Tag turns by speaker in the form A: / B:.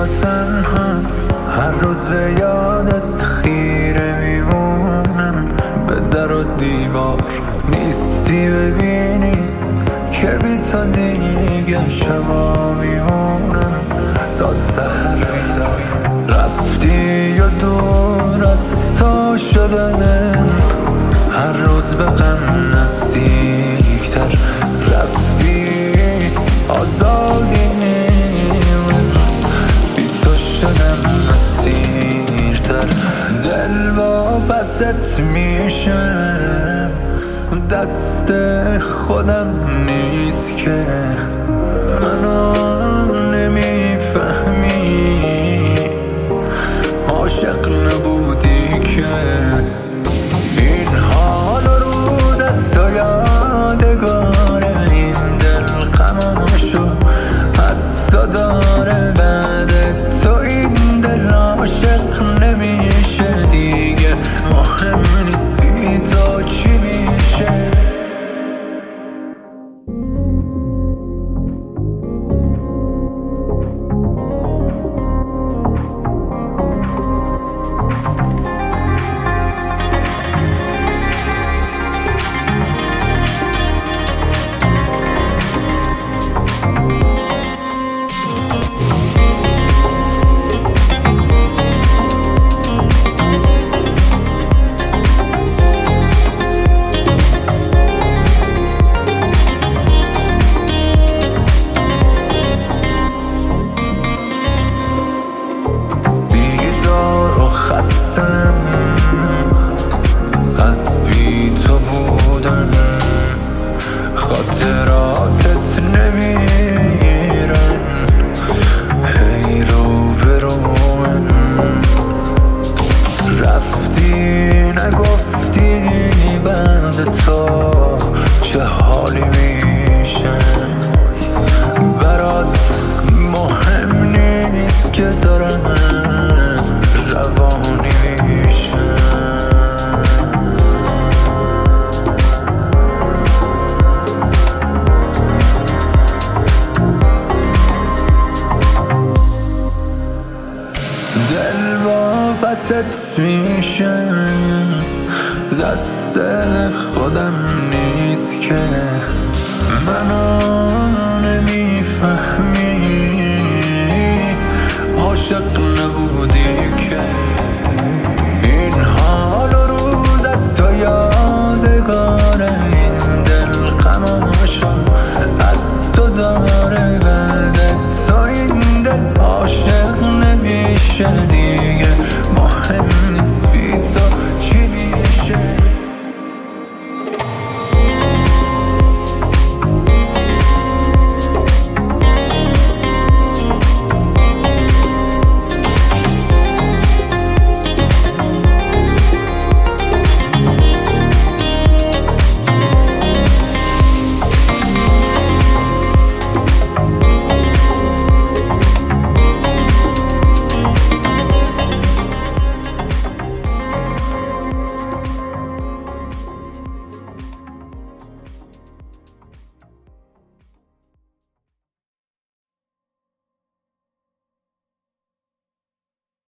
A: یا تنها هر روز به یادت خیره میمونم، به در و دیوار نیستی ببینی که بی تو دیگه شبا میمونم تا سحر بیدار. رفتی و دور از تو شدم هر روز به غم نزدیکتر، رفتی آزادی من بی تو شدم اسیرتر. دل با پست میشم دست خودم نیست که منو نمیفهمی، عاشق نبودی که این حال رو دست و یادگاره، این دل غماشو از تو داره، بعد تو این دل عاشق نمیشه دیگه، مهم نیست بی تو چی میشه. از بی تو بودن خاطراتت نمیرن هی رو برو من، رفتی نگفتی بعد تو چه حالی میشن، برات مهم نیست که دارم روانی میشن. دل با پست میشم دست خودم نیست که منو